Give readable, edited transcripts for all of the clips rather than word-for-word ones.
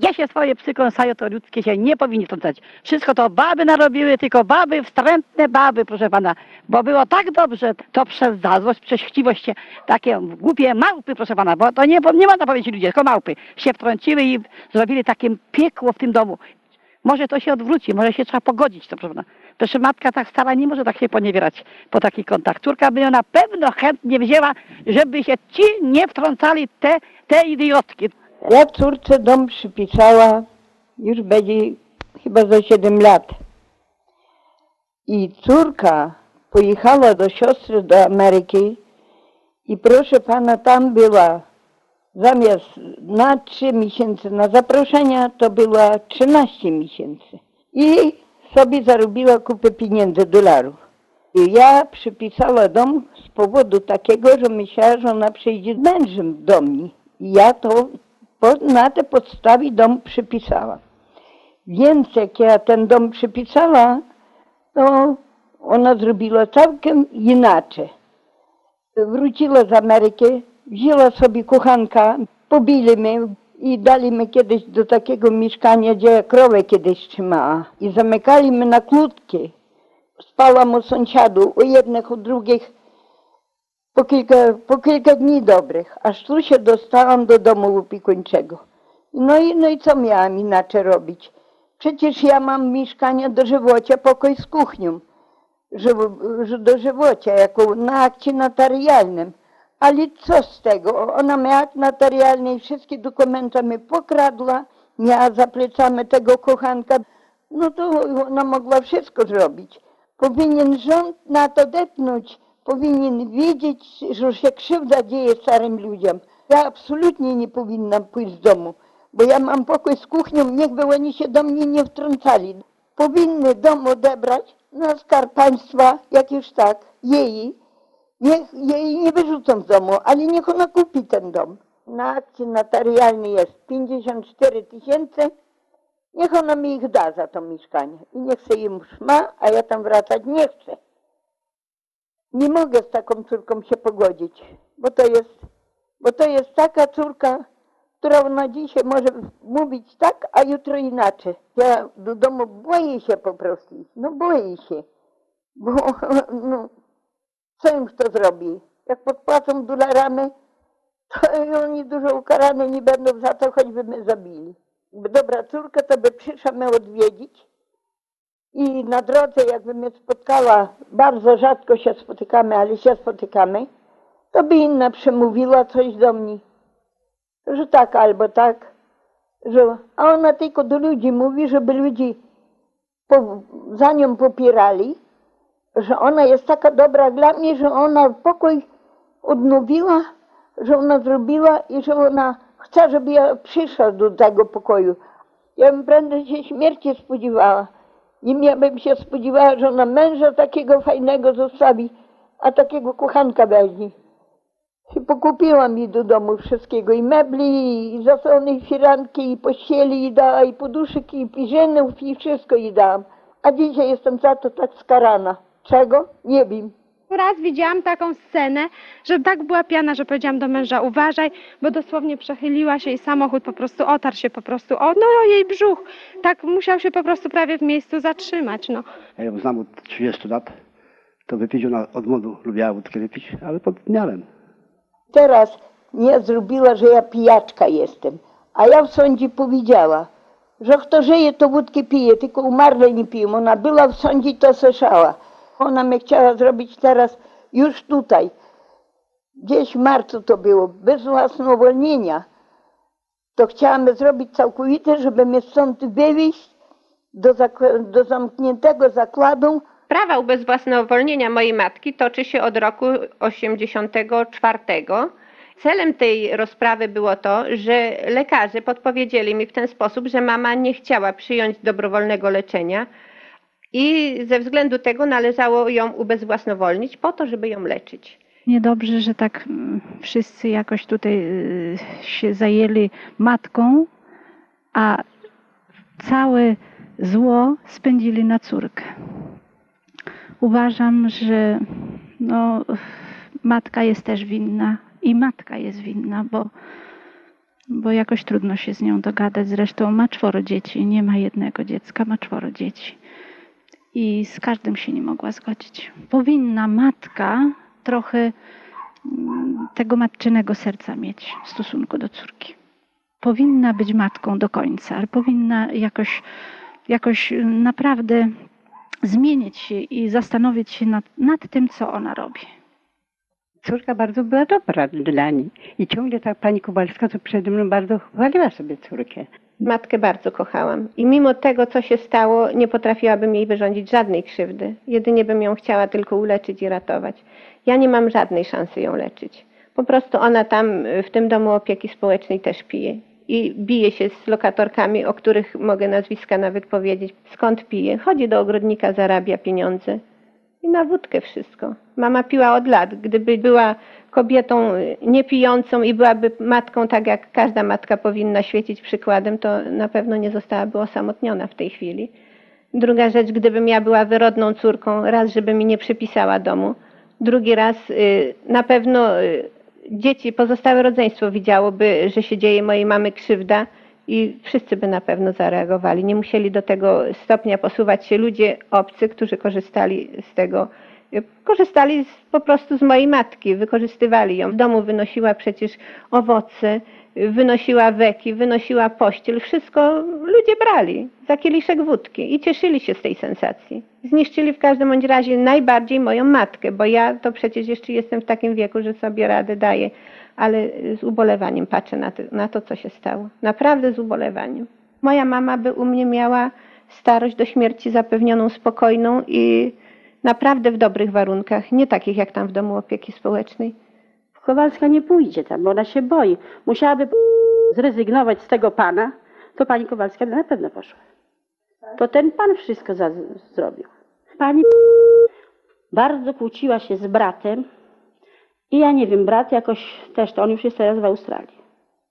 Ja się swoje psy kąsają, to ludzkie się nie powinni wtrącać. Wszystko to baby narobiły, tylko baby, wstrętne baby, proszę pana. Bo było tak dobrze, to przez zazłość, przez chciwość się takie głupie małpy, proszę pana, bo to nie można powiedzieć ludzie, tylko małpy się wtrąciły i zrobili takie piekło w tym domu. Może to się odwróci, może się trzeba pogodzić, to proszę pana. Proszę matka tak stara nie może tak się poniewierać po takich kątach. Córka by ją na pewno chętnie wzięła, żeby się ci nie wtrącali, te idiotki. Ja córce dom przypisała, już będzie chyba za 7 lat. I córka pojechała do siostry do Ameryki i proszę pana, tam była zamiast na 3 miesiące na zaproszenia, to była 13 miesięcy. I sobie zarobiła kupę pieniędzy, $. I ja przypisała dom z powodu takiego, że myślała, że ona przyjdzie z mężem do mnie. I ja to na tej podstawie dom przypisała. Więc jak ja ten dom przypisała, to ona zrobiła całkiem inaczej. Wróciła z Ameryki, wzięła sobie kochanka, pobili mnie i dali mnie kiedyś do takiego mieszkania, gdzie ja krowę kiedyś trzymała. I zamykali mnie na kłódki. Spałam u sąsiadów, u jednych, u drugich, po kilka dni dobrych, aż tu się dostałam do domu opiekuńczego. No i co miałam inaczej robić? Przecież ja mam mieszkanie dożywocie, pokój z kuchnią, dożywocie, jako na akcie notarialnym. Ale co z tego? Ona miała akt notarialny i wszystkie dokumenty mi pokradła, miała za plecami tego kochanka. No to ona mogła wszystko zrobić. Powinien rząd na to depnąć, powinien wiedzieć, że się krzywda dzieje starym ludziom. Ja absolutnie nie powinnam pójść z domu, bo ja mam pokój z kuchnią, niechby oni się do mnie nie wtrącali. Powinny dom odebrać na skarb państwa, jak już tak, jej. Niech jej nie wyrzucą z domu, ale niech ona kupi ten dom. Na akcji notarialnej jest 54 000. Niech ona mi ich da za to mieszkanie i niech se im ma, a ja tam wracać nie chcę. Nie mogę z taką córką się pogodzić, bo to jest taka córka, która na dzisiaj może mówić tak, a jutro inaczej. Ja do domu boję się po prostu iść, no boję się, bo no, co im kto zrobi? Jak podpłacą $, to oni dużo ukarane nie będą za to, choćby mnie zabili. Dobra córka to by przyszła mnie odwiedzić i na drodze jakby mnie spotkała, bardzo rzadko się spotykamy, ale się spotykamy, to by inna przemówiła coś do mnie, że tak albo tak, a ona tylko do ludzi mówi, żeby ludzie za nią popierali, że ona jest taka dobra dla mnie, że ona pokój odnowiła, że ona zrobiła i że ona chce, żeby ja przyszła do tego pokoju. Ja bym prędzej się śmierci spodziewała. Nie bym się spodziewała, że ona męża takiego fajnego zostawi, a takiego kochanka weźmie. I pokupiłam jej do domu wszystkiego, i mebli, i zasłony, i firanki, i pościeli, i dała, i poduszek, i piżynów, i wszystko jej dałam. A dzisiaj jestem za to tak skarana. Czego? Nie wiem. Raz widziałam taką scenę, że tak była pijana, że powiedziałam do męża: uważaj, bo dosłownie przechyliła się i samochód po prostu otarł się po prostu o jej brzuch. Tak musiał się po prostu prawie w miejscu zatrzymać. No. Ja ją znam od 30 lat, to wypić ona od młodu lubiła wódkę wypić, ale pod miarem. Teraz nie zrobiła, że ja pijaczka jestem, a ja w sądzie powiedziała, że kto żyje, to wódkę pije, tylko umarle nie piją. Ona była w sądzie i to słyszała. Ona mnie chciała zrobić teraz już tutaj. Gdzieś w marcu to było, bez własnowolnienia. To chciałam zrobić całkowite, żeby mnie stąd wywieźć do zamkniętego zakładu. Sprawa ubezwłasnowolnienia mojej matki toczy się od roku 1984. Celem tej rozprawy było to, że lekarze podpowiedzieli mi w ten sposób, że mama nie chciała przyjąć dobrowolnego leczenia i ze względu tego należało ją ubezwłasnowolnić po to, żeby ją leczyć. Niedobrze, że tak wszyscy jakoś tutaj się zajęli matką, a całe zło spędzili na córkę. Uważam, że matka jest też winna i matka jest winna, bo bo jakoś trudno się z nią dogadać. Zresztą ma 4 dzieci, nie ma jednego dziecka, ma 4 dzieci. I z każdym się nie mogła zgodzić. Powinna matka trochę tego matczynego serca mieć w stosunku do córki. Powinna być matką do końca, ale powinna jakoś naprawdę zmienić się i zastanowić się nad tym, co ona robi. Córka bardzo była dobra dla niej. I ciągle ta pani Kowalska, co przede mną, bardzo chwaliła sobie córkę. Matkę bardzo kochałam i mimo tego, co się stało, nie potrafiłabym jej wyrządzić żadnej krzywdy. Jedynie bym ją chciała tylko uleczyć i ratować. Ja nie mam żadnej szansy ją leczyć. Po prostu ona tam w tym domu opieki społecznej też pije. I bije się z lokatorkami, o których mogę nazwiska nawet powiedzieć. Skąd pije? Chodzi do ogrodnika, zarabia pieniądze. I na wódkę wszystko. Mama piła od lat. Gdyby była kobietą niepijącą i byłaby matką, tak jak każda matka powinna świecić przykładem, to na pewno nie zostałaby osamotniona w tej chwili. Druga rzecz, gdybym ja była wyrodną córką, raz, żeby mi nie przypisała domu. Drugi raz, na pewno dzieci, pozostałe rodzeństwo widziałoby, że się dzieje mojej mamy krzywda i wszyscy by na pewno zareagowali. Nie musieli do tego stopnia posuwać się ludzie obcy, którzy korzystali z tego. Korzystali po prostu z mojej matki, wykorzystywali ją. W domu wynosiła przecież owoce, wynosiła weki, wynosiła pościel. Wszystko ludzie brali za kieliszek wódki i cieszyli się z tej sensacji. Zniszczyli w każdym bądź razie najbardziej moją matkę, bo ja to przecież jeszcze jestem w takim wieku, że sobie radę daję, ale z ubolewaniem patrzę na to, co się stało. Naprawdę z ubolewaniem. Moja mama by u mnie miała starość do śmierci zapewnioną, spokojną i naprawdę w dobrych warunkach, nie takich jak tam w domu opieki społecznej. Kowalska nie pójdzie tam, bo ona się boi. Musiałaby zrezygnować z tego pana, to pani Kowalska na pewno poszła. To ten pan wszystko zrobił. Pani bardzo kłóciła się z bratem i ja nie wiem, brat jakoś też, to on już jest teraz w Australii.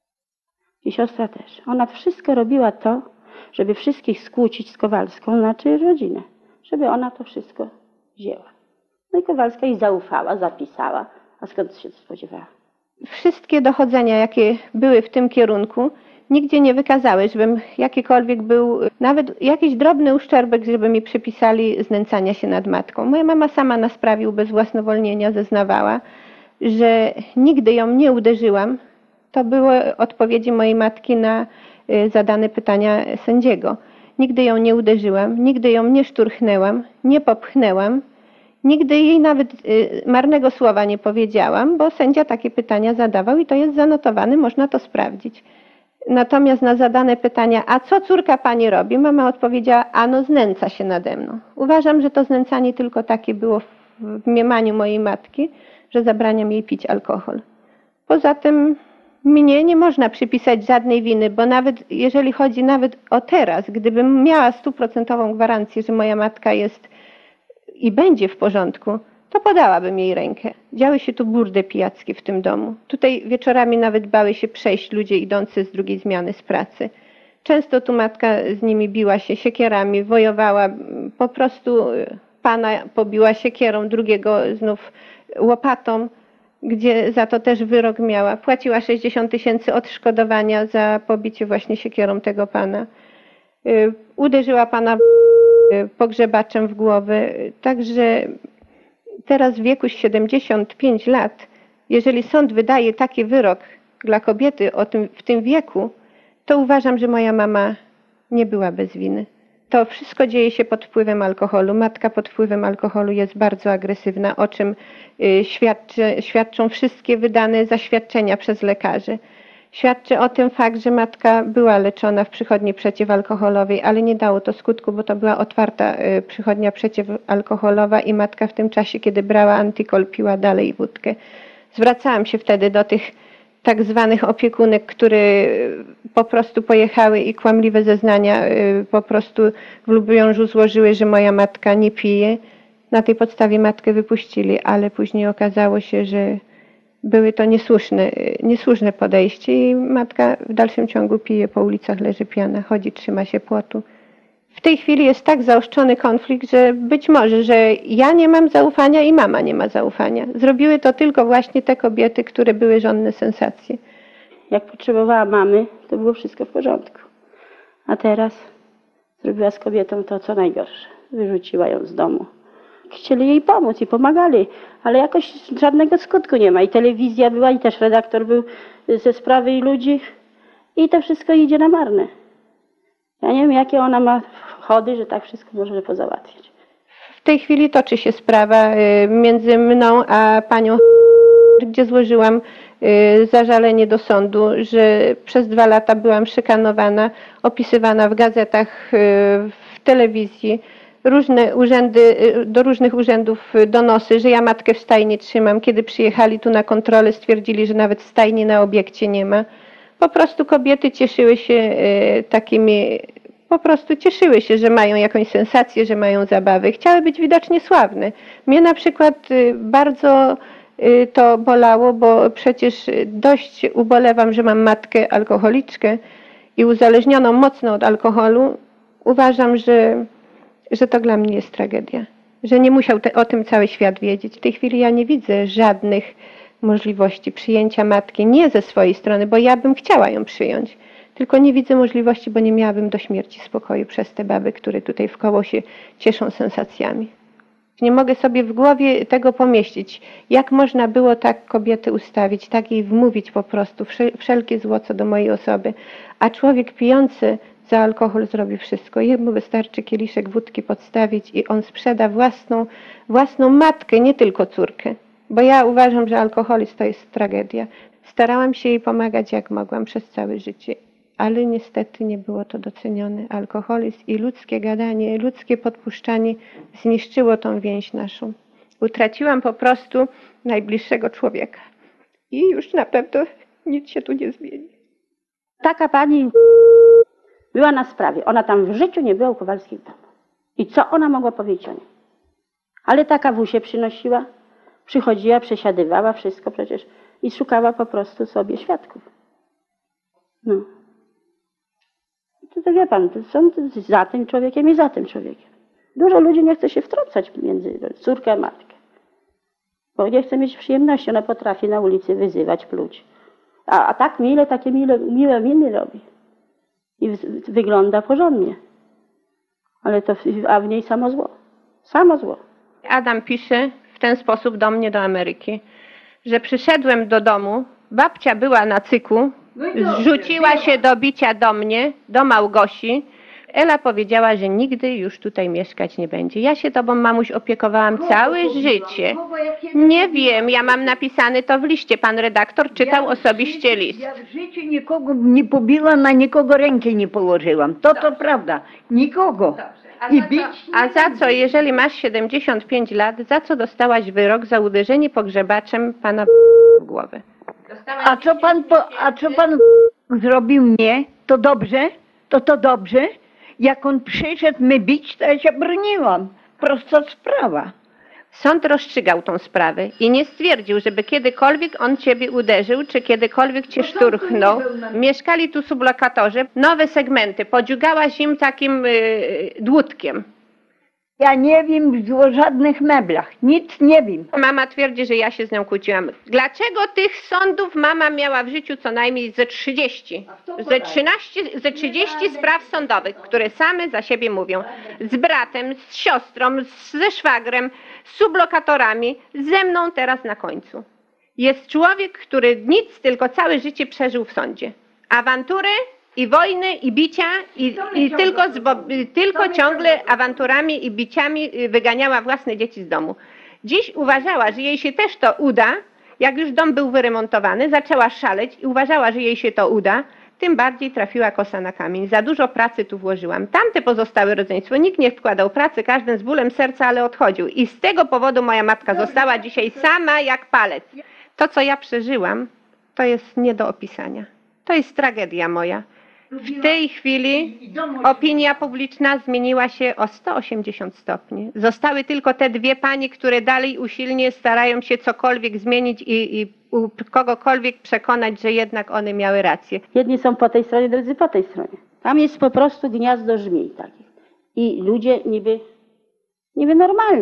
I siostra też. Ona wszystko robiła to, żeby wszystkich skłócić z Kowalską, znaczy rodzinę. Żeby ona to wszystko wzięła. No i Kowalska jej zaufała, zapisała. A skąd się spodziewała? Wszystkie dochodzenia, jakie były w tym kierunku, nigdzie nie wykazały, żebym jakikolwiek był, nawet jakiś drobny uszczerbek, żeby mi przypisali znęcania się nad matką. Moja mama sama na sprawie ubezwłasnowolnienia zeznawała, że nigdy ją nie uderzyłam. To były odpowiedzi mojej matki na zadane pytania sędziego. Nigdy ją nie uderzyłam, nigdy ją nie szturchnęłam, nie popchnęłam. Nigdy jej nawet marnego słowa nie powiedziałam, bo sędzia takie pytania zadawał i to jest zanotowane, można to sprawdzić. Natomiast na zadane pytania, a co córka pani robi? Mama odpowiedziała, ano znęca się nade mną. Uważam, że to znęcanie tylko takie było w mniemaniu mojej matki, że zabraniam jej pić alkohol. Poza tym mnie nie można przypisać żadnej winy, bo nawet jeżeli chodzi nawet o teraz, gdybym miała 100% gwarancję, że moja matka jest i będzie w porządku, to podałabym jej rękę. Działy się tu burdy pijackie w tym domu. Tutaj wieczorami nawet bały się przejść ludzie idący z drugiej zmiany z pracy. Często tu matka z nimi biła się siekierami, wojowała, po prostu pana pobiła siekierą, drugiego znów łopatą, gdzie za to też wyrok miała. Płaciła 60 000 odszkodowania za pobicie właśnie siekierą tego pana. Uderzyła pana pogrzebaczem w głowę. Także teraz w wieku 75 lat, jeżeli sąd wydaje taki wyrok dla kobiety w tym wieku, to uważam, że moja mama nie była bez winy. To wszystko dzieje się pod wpływem alkoholu. Matka pod wpływem alkoholu jest bardzo agresywna, o czym świadczą wszystkie wydane zaświadczenia przez lekarzy. Świadczy o tym fakt, że matka była leczona w przychodni przeciwalkoholowej, ale nie dało to skutku, bo to była otwarta przychodnia przeciwalkoholowa i matka w tym czasie, kiedy brała antykol, piła dalej wódkę. Zwracałam się wtedy do tych tak zwanych opiekunek, które po prostu pojechały i kłamliwe zeznania po prostu w Lubiążu złożyły, że moja matka nie pije. Na tej podstawie matkę wypuścili, ale później okazało się, że były to niesłuszne podejście i matka w dalszym ciągu pije, po ulicach leży pijana, chodzi, trzyma się płotu. W tej chwili jest tak zaostrzony konflikt, że być może, że ja nie mam zaufania i mama nie ma zaufania. Zrobiły to tylko właśnie te kobiety, które były żonne sensacje. Jak potrzebowała mamy, to było wszystko w porządku. A teraz zrobiła z kobietą to, co najgorsze. Wyrzuciła ją z domu. Chcieli jej pomóc i pomagali, ale jakoś żadnego skutku nie ma. I telewizja była, i też redaktor był ze sprawy i ludzi. I to wszystko idzie na marne. Ja nie wiem, jakie ona ma chody, że tak wszystko może pozałatwiać. W tej chwili toczy się sprawa między mną a panią, gdzie złożyłam zażalenie do sądu, że przez 2 lata byłam szykanowana, opisywana w gazetach, w telewizji. Do różnych urzędów donosy, że ja matkę w stajni trzymam. Kiedy przyjechali tu na kontrolę, stwierdzili, że nawet stajni na obiekcie nie ma. Po prostu kobiety cieszyły się cieszyły się, że mają jakąś sensację, że mają zabawy. Chciały być widocznie sławne. Mnie na przykład bardzo to bolało, bo przecież dość ubolewam, że mam matkę alkoholiczkę i uzależnioną mocno od alkoholu. Uważam, że to dla mnie jest tragedia. Że nie musiał o tym cały świat wiedzieć. W tej chwili ja nie widzę żadnych możliwości przyjęcia matki, nie ze swojej strony, bo ja bym chciała ją przyjąć. Tylko nie widzę możliwości, bo nie miałabym do śmierci spokoju przez te baby, które tutaj wkoło się cieszą sensacjami. Nie mogę sobie w głowie tego pomieścić. Jak można było tak kobietę ustawić, tak jej wmówić po prostu wszelkie zło co do mojej osoby. A człowiek pijący za alkohol zrobi wszystko. Jemu wystarczy kieliszek wódki podstawić i on sprzeda własną matkę, nie tylko córkę. Bo ja uważam, że alkoholizm to jest tragedia. Starałam się jej pomagać jak mogłam przez całe życie. Ale niestety nie było to docenione. Alkoholizm i ludzkie gadanie, ludzkie podpuszczanie zniszczyło tą więź naszą. Utraciłam po prostu najbliższego człowieka. I już na pewno nic się tu nie zmieni. Taka pani była na sprawie. Ona tam w życiu nie była u Kowalskich w domu. I co ona mogła powiedzieć o niej? Ale taka wusie przynosiła, przychodziła, przesiadywała wszystko przecież i szukała po prostu sobie świadków. No. To wie pan, to są za tym człowiekiem i za tym człowiekiem. Dużo ludzi nie chce się wtrącać między córkę a matkę. Bo nie chce mieć przyjemności. Ona potrafi na ulicy wyzywać, pluć. A tak takie miłe miny robi. I wygląda porządnie. Ale a w niej samo zło. Samo zło. Adam pisze w ten sposób do mnie, do Ameryki, że przyszedłem do domu, babcia była na cyku, zrzuciła się do bicia do mnie, do Małgosi. Ela powiedziała, że nigdy już tutaj mieszkać nie będzie. Ja się tobą, mamuś, opiekowałam całe życie. Nie wiem, ja mam napisane to w liście. Pan redaktor czytał osobiście list. Ja w życiu nikogo nie pobiła, na nikogo ręki nie położyłam. To prawda. Nikogo. A za co, jeżeli masz 75 lat, za co dostałaś wyrok za uderzenie pogrzebaczem pana w głowę? A co pan zrobił mnie? To dobrze? To dobrze? Jak on przyszedł mnie bić, to ja się broniłam. Prosta sprawa. Sąd rozstrzygał tą sprawę i nie stwierdził, żeby kiedykolwiek on ciebie uderzył, czy kiedykolwiek cię szturchnął. Mieszkali tu sublokatorzy, nowe segmenty, podziugałaś im takim dłutkiem. Ja nie wiem o żadnych meblach, nic nie wiem. Mama twierdzi, że ja się z nią kłóciłam. Dlaczego tych sądów mama miała w życiu co najmniej ze 30? Ze 30 spraw sądowych, które same za siebie mówią. Z bratem, z siostrą, ze szwagrem, z sublokatorami, ze mną teraz na końcu. Jest człowiek, który nic, tylko całe życie przeżył w sądzie. Awantury i wojny, i bicia, i tylko ciągle awanturami i biciami wyganiała własne dzieci z domu. Dziś uważała, że jej się też to uda, jak już dom był wyremontowany, zaczęła szaleć i uważała, że jej się to uda, tym bardziej trafiła kosa na kamień. Za dużo pracy tu włożyłam. Tamte pozostałe rodzeństwo, nikt nie wkładał pracy, każdy z bólem serca, ale odchodził. I z tego powodu moja matka została dzisiaj sama jak palec. To, co ja przeżyłam, to jest nie do opisania. To jest tragedia moja. W tej chwili opinia publiczna zmieniła się o 180 stopni. Zostały tylko te dwie panie, które dalej usilnie starają się cokolwiek zmienić i kogokolwiek przekonać, że jednak one miały rację. Jedni są po tej stronie, drudzy po tej stronie. Tam jest po prostu gniazdo żmij takich. I ludzie niby normalni.